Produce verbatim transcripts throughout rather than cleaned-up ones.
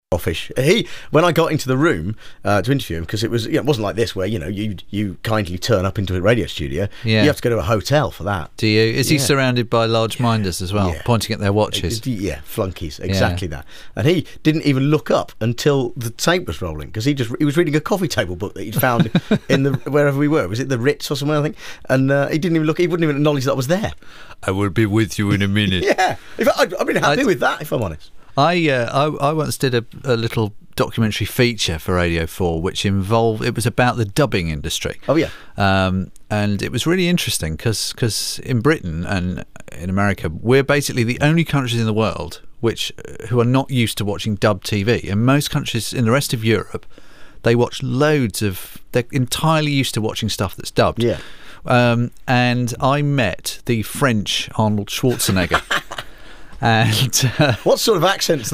offish. He, when I got into the room uh, to interview him, because it was, you know, it wasn't like this where, you know, you you kindly turn up into a radio studio. Yeah. You have to go to a hotel for that. Do you? Is yeah. he surrounded by large minders as well, yeah. pointing at their watches? Yeah, flunkies, exactly yeah. that. And he didn't even look up until the tape was rolling, because he just he was reading a coffee table book that he'd found in the wherever we were. Was it the Ritz or somewhere, I think? And uh, he didn't even look. He wouldn't even acknowledge that I was there. I will be with you in a minute. yeah, if I, I've been happy I'd, with that, if I'm honest. I uh, I, I once did a, a little documentary feature for Radio four, which involved, it was about the dubbing industry. Oh yeah. Um, and it was really interesting because because in Britain and in America, we're basically the only countries in the world which who are not used to watching dubbed T V. In most countries in the rest of Europe, they watch loads of, they're entirely used to watching stuff that's dubbed. Yeah. Um, and I met the French Arnold Schwarzenegger. And uh, what sort of accent's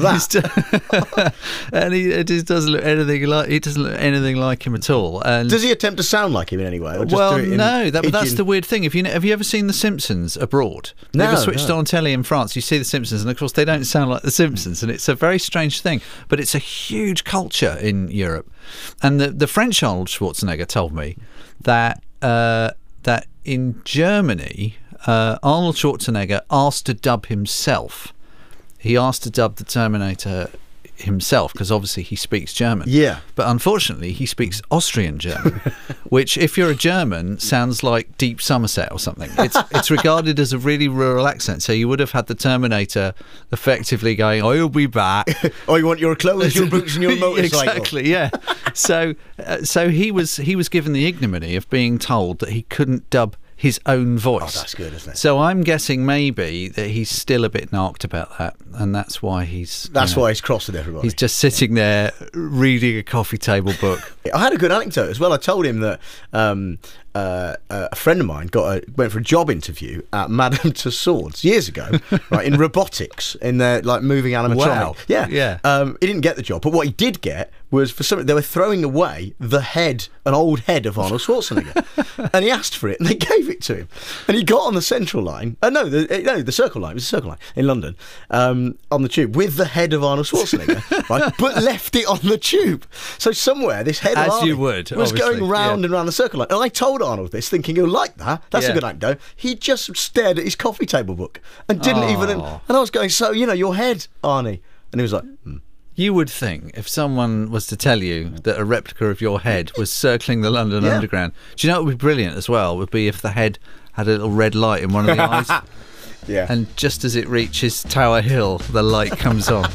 that? And he it just doesn't look anything like he doesn't look anything like him at all. And does he attempt to sound like him in any way? Or just well, do it in no. That, but that's pigeon? the weird thing. If you have you ever seen The Simpsons abroad? No, you ever switched no. on telly in France? You see The Simpsons, and of course they don't sound like The Simpsons, and it's a very strange thing. But it's a huge culture in Europe. And the the French Arnold Schwarzenegger told me that uh, that in Germany. Uh, Arnold Schwarzenegger asked to dub himself. He asked to dub the Terminator himself because obviously he speaks German. Yeah. But unfortunately, he speaks Austrian German, which, if you're a German, sounds like Deep Somerset or something. It's it's regarded as a really rural accent. So you would have had the Terminator effectively going, "I'll be back." Oh, you want your clothes, your boots, and your motorcycle? Exactly. Yeah. so uh, so he was he was given the ignominy of being told that he couldn't dub his own voice. Oh, that's good, isn't it? So I'm guessing maybe that he's still a bit narked about that, and that's why he's... That's you know, why he's cross with everybody. He's just sitting there reading a coffee table book. I had a good anecdote as well. I told him that um, uh, a friend of mine got a, went for a job interview at Madame Tussauds years ago, right, in robotics, in their like moving animatronic. Wow. Yeah, yeah. Um, he didn't get the job, but what he did get was for something they were throwing away the head, an old head of Arnold Schwarzenegger, and he asked for it, and they gave it to him, and he got on the Central line. Uh, no, the no, the Circle line. It was the Circle line in London, um, on the tube with the head of Arnold Schwarzenegger, right, but left it on the tube. So somewhere this head As of Arnie you would, was obviously, going round yeah. and round the Circle line, and I told Arnold this, thinking he'll like that. That's Yeah. a good anecdote. He just stared at his coffee table book and didn't Oh. even. And I was going, so you know, your head, Arnie, and he was like. Hmm. You would think if someone was to tell you that a replica of your head was circling the London Yeah. Underground, do you know what would be brilliant as well? Would be if the head had a little red light in one of the eyes. Yeah. And just as it reaches Tower Hill, the light comes on.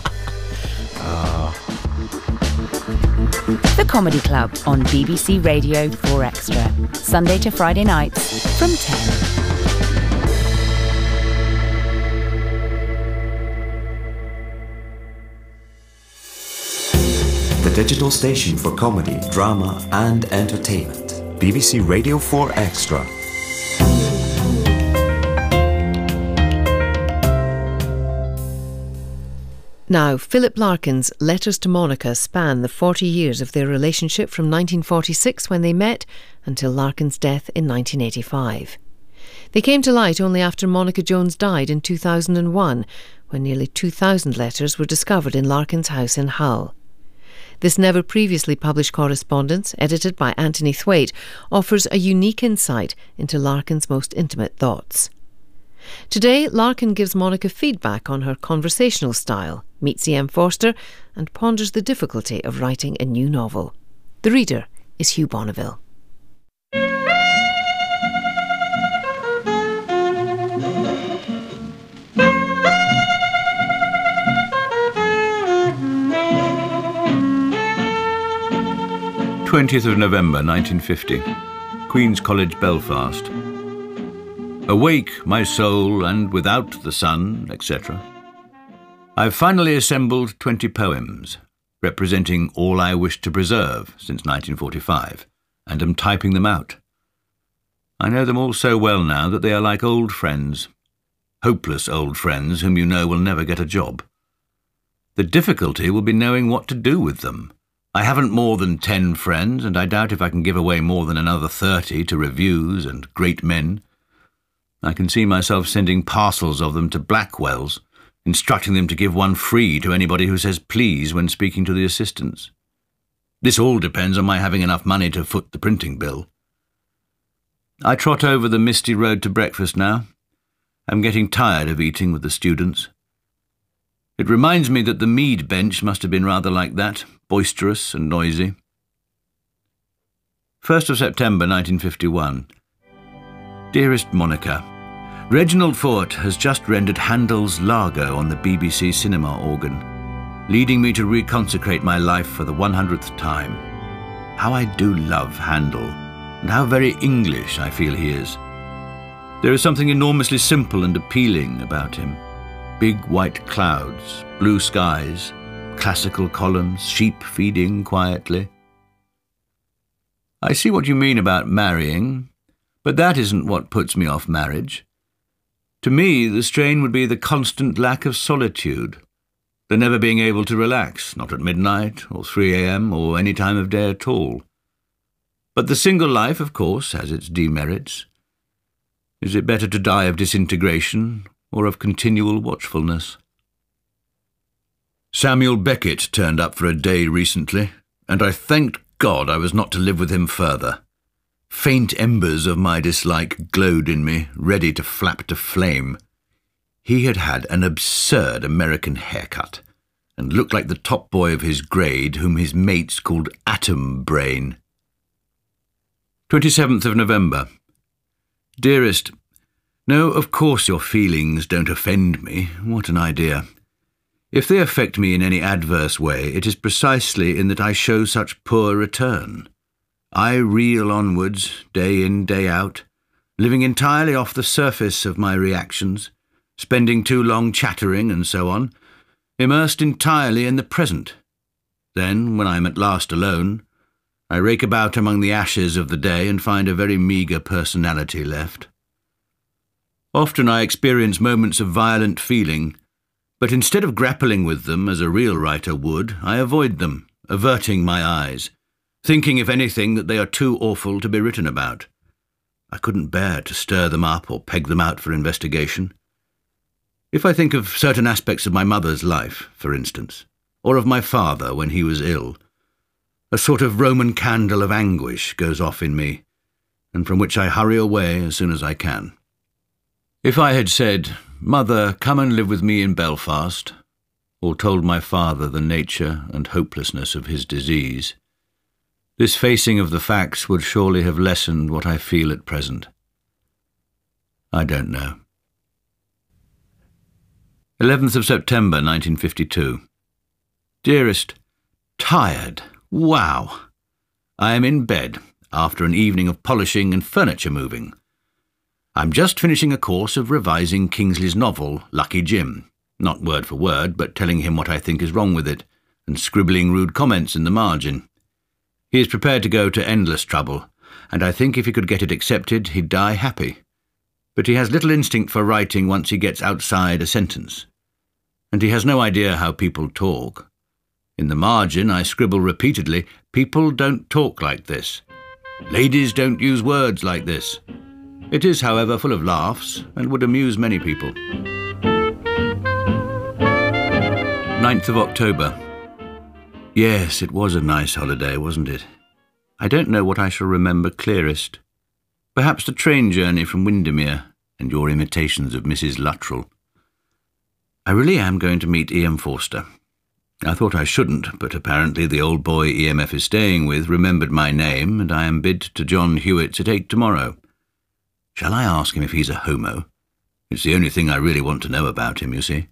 The Comedy Club on B B C Radio four Extra. Sunday to Friday nights from ten. The digital station for comedy, drama and entertainment. B B C Radio four Extra. Now, Philip Larkin's letters to Monica span the forty years of their relationship from nineteen forty-six, when they met, until Larkin's death in nineteen eighty-five. They came to light only after Monica Jones died in two thousand one, when nearly two thousand letters were discovered in Larkin's house in Hull. This never previously published correspondence, edited by Anthony Thwaite, offers a unique insight into Larkin's most intimate thoughts. Today, Larkin gives Monica feedback on her conversational style, meets E M Forster, and ponders the difficulty of writing a new novel. The reader is Hugh Bonneville. twentieth of November nineteen fifty, Queen's College, Belfast. Awake, my soul, and without the sun, et cetera. I've finally assembled twenty poems, representing all I wish to preserve since nineteen forty-five, and am typing them out. I know them all so well now that they are like old friends, hopeless old friends whom you know will never get a job. The difficulty will be knowing what to do with them. I haven't more than ten friends, and I doubt if I can give away more than another thirty to reviews and great men. I can see myself sending parcels of them to Blackwell's, instructing them to give one free to anybody who says please when speaking to the assistants. This all depends on my having enough money to foot the printing bill. I trot over the misty road to breakfast now. I'm getting tired of eating with the students. It reminds me that the Mead bench must have been rather like that, boisterous and noisy. first of September nineteen fifty-one. Dearest Monica, Reginald Fort has just rendered Handel's Largo on the B B C cinema organ, leading me to reconsecrate my life for the one hundredth time. How I do love Handel, and how very English I feel he is. There is something enormously simple and appealing about him. Big white clouds, blue skies, classical columns, sheep feeding quietly. I see what you mean about marrying, but that isn't what puts me off marriage. To me, the strain would be the constant lack of solitude, the never being able to relax, not at midnight or three a m or any time of day at all. But the single life, of course, has its demerits. Is it better to die of disintegration or of continual watchfulness? Samuel Beckett turned up for a day recently, and I thanked God I was not to live with him further. Faint embers of my dislike glowed in me, ready to flap to flame. He had had an absurd American haircut, and looked like the top boy of his grade, whom his mates called Atom Brain. twenty-seventh of November. Dearest, no, of course your feelings don't offend me. What an idea. If they affect me in any adverse way, it is precisely in that I show such poor return. I reel onwards, day in, day out, living entirely off the surface of my reactions, spending too long chattering and so on, immersed entirely in the present. Then, when I am at last alone, I rake about among the ashes of the day and find a very meagre personality left. Often I experience moments of violent feeling, but instead of grappling with them as a real writer would, I avoid them, averting my eyes, thinking, if anything, that they are too awful to be written about. I couldn't bear to stir them up or peg them out for investigation. If I think of certain aspects of my mother's life, for instance, or of my father when he was ill, a sort of Roman candle of anguish goes off in me, and from which I hurry away as soon as I can. If I had said, "Mother, come and live with me in Belfast," or told my father the nature and hopelessness of his disease, this facing of the facts would surely have lessened what I feel at present. I don't know. eleventh of September nineteen fifty-two. Dearest, tired. Wow! I am in bed after an evening of polishing and furniture moving. I'm just finishing a course of revising Kingsley's novel, Lucky Jim, not word for word, but telling him what I think is wrong with it, and scribbling rude comments in the margin. He is prepared to go to endless trouble, and I think if he could get it accepted, he'd die happy. But he has little instinct for writing once he gets outside a sentence. And he has no idea how people talk. In the margin, I scribble repeatedly, "People don't talk like this. Ladies don't use words like this." It is, however, full of laughs, and would amuse many people. ninth of October. Yes, it was a nice holiday, wasn't it? I don't know what I shall remember clearest. Perhaps the train journey from Windermere, and your imitations of Missus Luttrell. I really am going to meet E M Forster. I thought I shouldn't, but apparently the old boy E M F is staying with remembered my name, and I am bid to John Hewitt's at eight tomorrow. Shall I ask him if he's a homo? It's the only thing I really want to know about him, you see.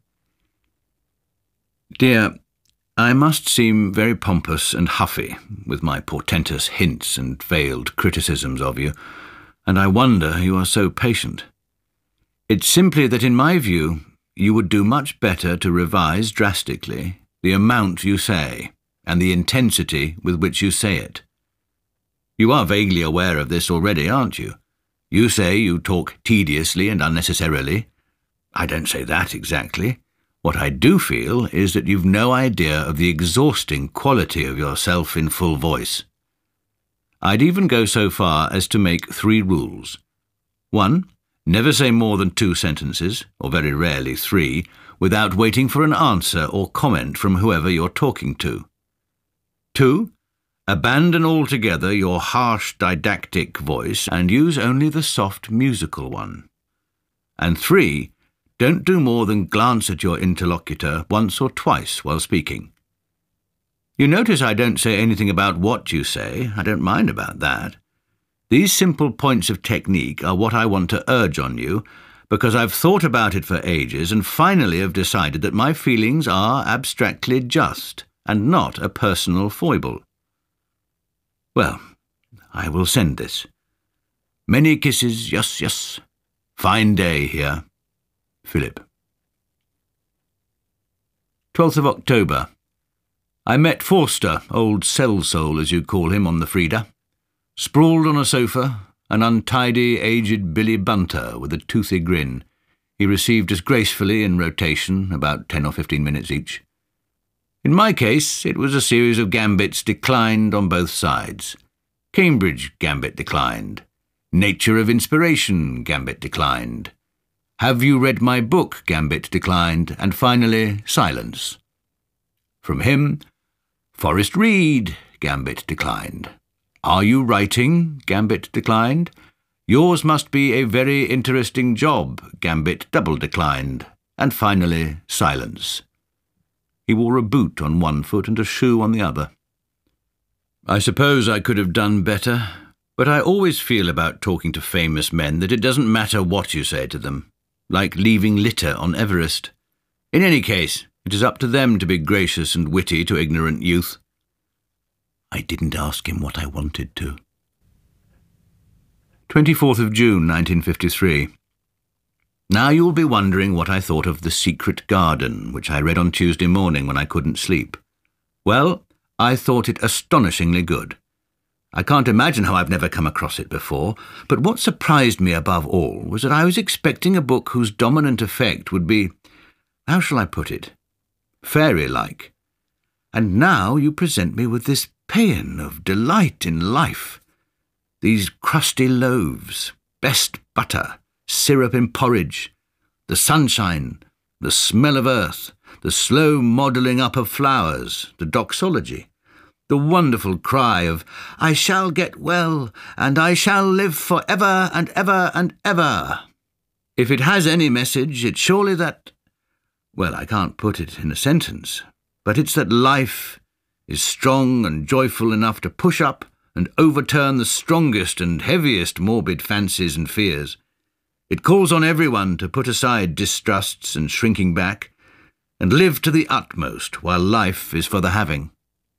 Dear, I must seem very pompous and huffy with my portentous hints and veiled criticisms of you, and I wonder you are so patient. It's simply that in my view you would do much better to revise drastically the amount you say and the intensity with which you say it. You are vaguely aware of this already, aren't you? You say you talk tediously and unnecessarily. I don't say that exactly. What I do feel is that you've no idea of the exhausting quality of yourself in full voice. I'd even go so far as to make three rules. One, never say more than two sentences, or very rarely three, without waiting for an answer or comment from whoever you're talking to. Two, abandon altogether your harsh didactic voice and use only the soft musical one. And three, don't do more than glance at your interlocutor once or twice while speaking. You notice I don't say anything about what you say. I don't mind about that. These simple points of technique are what I want to urge on you, because I've thought about it for ages and finally have decided that my feelings are abstractly just and not a personal foible. Well, I will send this. Many kisses, yes, yes. Fine day here. Philip. twelfth of October. I met Forster, old cell soul as you call him, on the Frida. Sprawled on a sofa, an untidy, aged Billy Bunter with a toothy grin. He received us gracefully in rotation, about ten or fifteen minutes each. In my case, it was a series of gambits declined on both sides. Cambridge gambit declined. Nature of inspiration gambit declined. Have you read my book gambit declined. And finally, silence. From him, Forrest Reed gambit declined. Are you writing gambit declined. Yours must be a very interesting job gambit double declined. And finally, silence. He wore a boot on one foot and a shoe on the other. I suppose I could have done better, but I always feel about talking to famous men that it doesn't matter what you say to them, like leaving litter on Everest. In any case, it is up to them to be gracious and witty to ignorant youth. I didn't ask him what I wanted to. twenty-fourth of June, nineteen fifty-three. Now you will be wondering what I thought of The Secret Garden, which I read on Tuesday morning when I couldn't sleep. Well, I thought it astonishingly good. I can't imagine how I've never come across it before, but what surprised me above all was that I was expecting a book whose dominant effect would be, how shall I put it, fairy-like. And now you present me with this paean of delight in life. These crusty loaves, best butter, syrup in porridge, the sunshine, the smell of earth, the slow modelling up of flowers, the doxology, the wonderful cry of, I shall get well, and I shall live for ever and ever and ever. If it has any message, it's surely that, well, I can't put it in a sentence, but it's that life is strong and joyful enough to push up and overturn the strongest and heaviest morbid fancies and fears. It calls on everyone to put aside distrusts and shrinking back, and live to the utmost while life is for the having.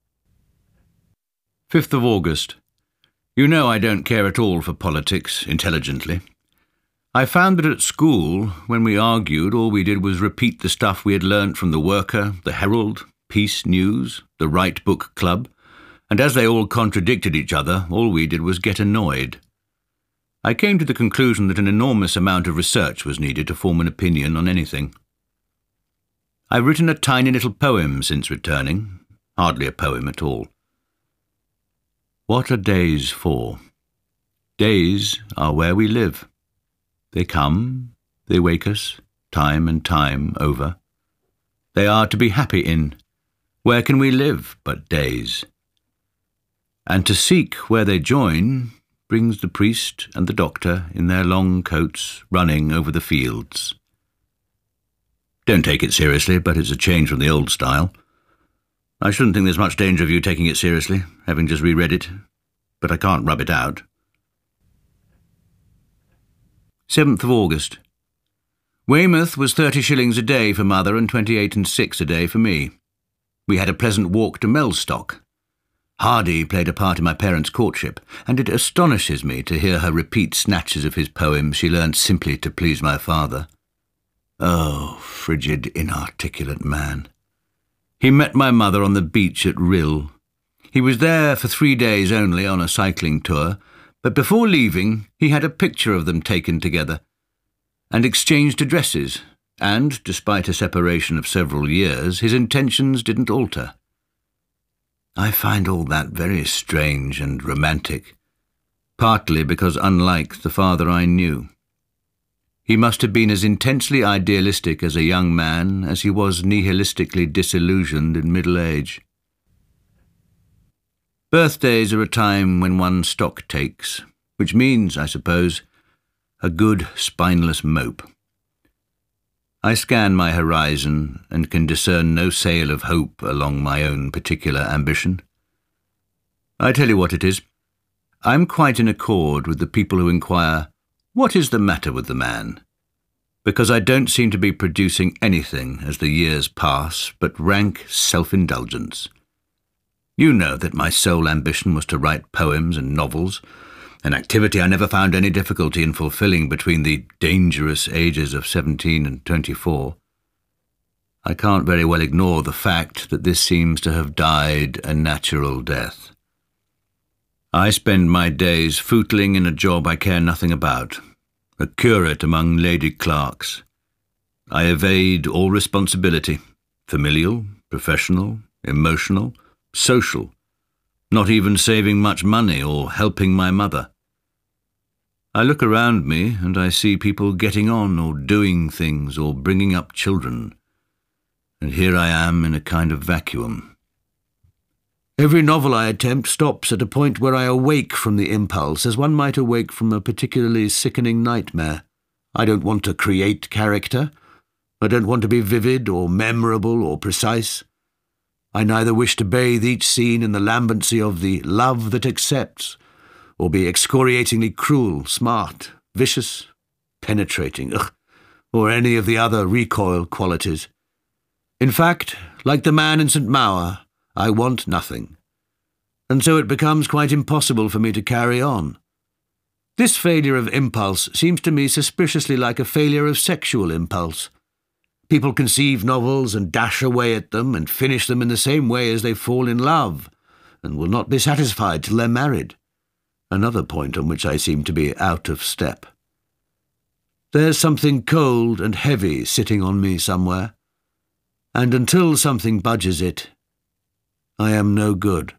fifth of August. You know I don't care at all for politics, intelligently. I found that at school, when we argued, all we did was repeat the stuff we had learnt from the Worker, the Herald, Peace News, the Right Book Club, and as they all contradicted each other, all we did was get annoyed. I came to the conclusion that an enormous amount of research was needed to form an opinion on anything. I've written a tiny little poem since returning, hardly a poem at all. What are days for? Days are where we live. They come, they wake us, time and time over. They are to be happy in. Where can we live but days? And to seek where they join brings the priest and the doctor in their long coats running over the fields. Don't take it seriously, but it's a change from the old style. I shouldn't think there's much danger of you taking it seriously, having just reread it, but I can't rub it out. seventh of August. Weymouth was thirty shillings a day for mother and twenty-eight and six a day for me. We had a pleasant walk to Mellstock. Hardy played a part in my parents' courtship, and it astonishes me to hear her repeat snatches of his poems she learnt simply to please my father. Oh, frigid, inarticulate man. He met my mother on the beach at Rhyl. He was there for three days only on a cycling tour, but before leaving he had a picture of them taken together, and exchanged addresses, and, despite a separation of several years, his intentions didn't alter. I find all that very strange and romantic, partly because unlike the father I knew. He must have been as intensely idealistic as a young man as he was nihilistically disillusioned in middle age. Birthdays are a time when one stock takes, which means, I suppose, a good spineless mope. I scan my horizon and can discern no sail of hope along my own particular ambition. I tell you what it is, I'm quite in accord with the people who inquire, what is the matter with the man? Because I don't seem to be producing anything as the years pass but rank self-indulgence. You know that my sole ambition was to write poems and novels, an activity I never found any difficulty in fulfilling between the dangerous ages of seventeen and twenty-four. I can't very well ignore the fact that this seems to have died a natural death. I spend my days footling in a job I care nothing about, a curate among lady clerks. I evade all responsibility, familial, professional, emotional, social, not even saving much money or helping my mother. I look around me and I see people getting on or doing things or bringing up children, and here I am in a kind of vacuum. Every novel I attempt stops at a point where I awake from the impulse, as one might awake from a particularly sickening nightmare. I don't want to create character. I don't want to be vivid or memorable or precise. I neither wish to bathe each scene in the lambency of the love that accepts, or be excoriatingly cruel, smart, vicious, penetrating, ugh, or any of the other recoil qualities. In fact, like the man in Saint Maur, I want nothing, and so it becomes quite impossible for me to carry on. This failure of impulse seems to me suspiciously like a failure of sexual impulse. People conceive novels and dash away at them and finish them in the same way as they fall in love, and will not be satisfied till they're married. Another point on which I seem to be out of step. There's something cold and heavy sitting on me somewhere, and until something budges it, I am no good.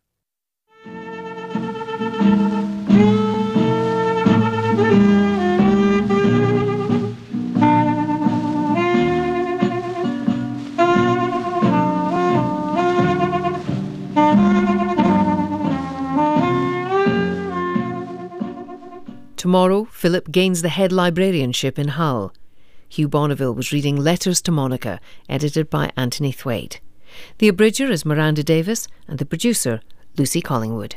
Tomorrow, Philip gains the head librarianship in Hull. Hugh Bonneville was reading Letters to Monica, edited by Anthony Thwaite. The abridger is Miranda Davis and the producer, Lucy Collingwood.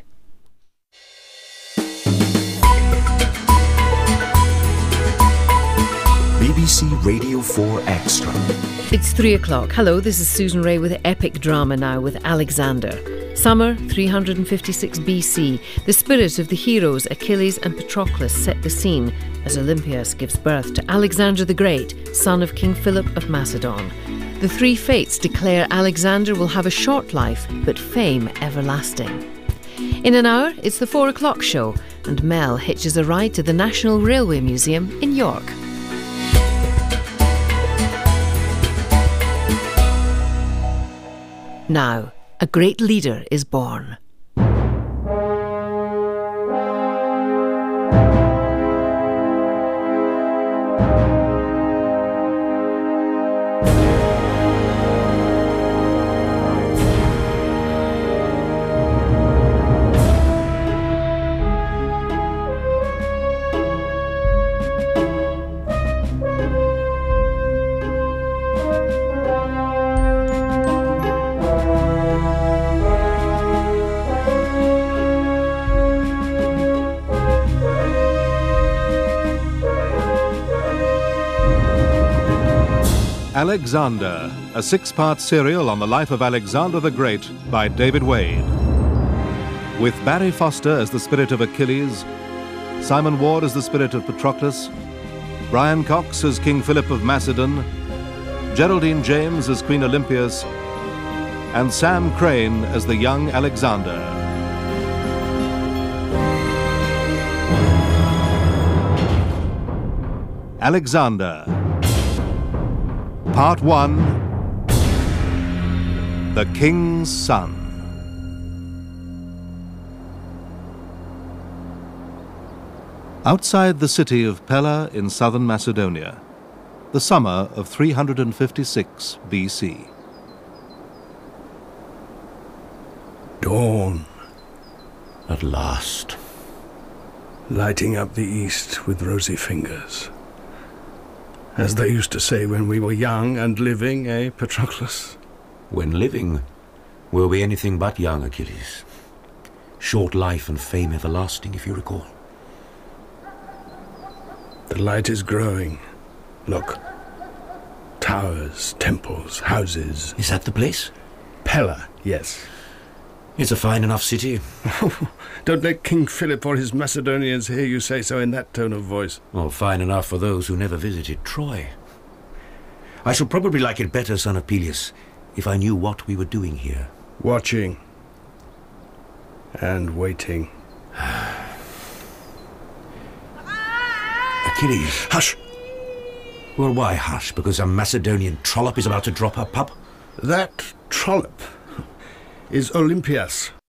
B B C Radio four Extra. It's three o'clock. Hello, this is Susan Ray with epic drama now with Alexander. Summer three hundred fifty-six B C. The spirit of the heroes Achilles and Patroclus set the scene as Olympias gives birth to Alexander the Great, son of King Philip of Macedon. The three fates declare Alexander will have a short life, but fame everlasting. In an hour, it's the four o'clock show, and Mel hitches a ride to the National Railway Museum in York. Now, a great leader is born. Alexander, a six-part serial on the life of Alexander the Great by David Wade. With Barry Foster as the spirit of Achilles, Simon Ward as the spirit of Patroclus, Brian Cox as King Philip of Macedon, Geraldine James as Queen Olympias, and Sam Crane as the young Alexander. Alexander. Part one, The King's Son. Outside the city of Pella in southern Macedonia, the summer of three hundred fifty-six B C. Dawn, at last, lighting up the east with rosy fingers. As they used to say when we were young and living, eh, Patroclus? When living, we'll be anything but young, Achilles. Short life and fame everlasting, if you recall. The light is growing. Look. Towers, temples, houses. Is that the place? Pella, yes. It's a fine enough city. Don't let King Philip or his Macedonians hear you say so in that tone of voice. Well, fine enough for those who never visited Troy. I should probably like it better, son of Peleus, if I knew what we were doing here. Watching. And waiting. Achilles. Hush! Well, why hush? Because a Macedonian trollop is about to drop her pup? That trollop is Olympias.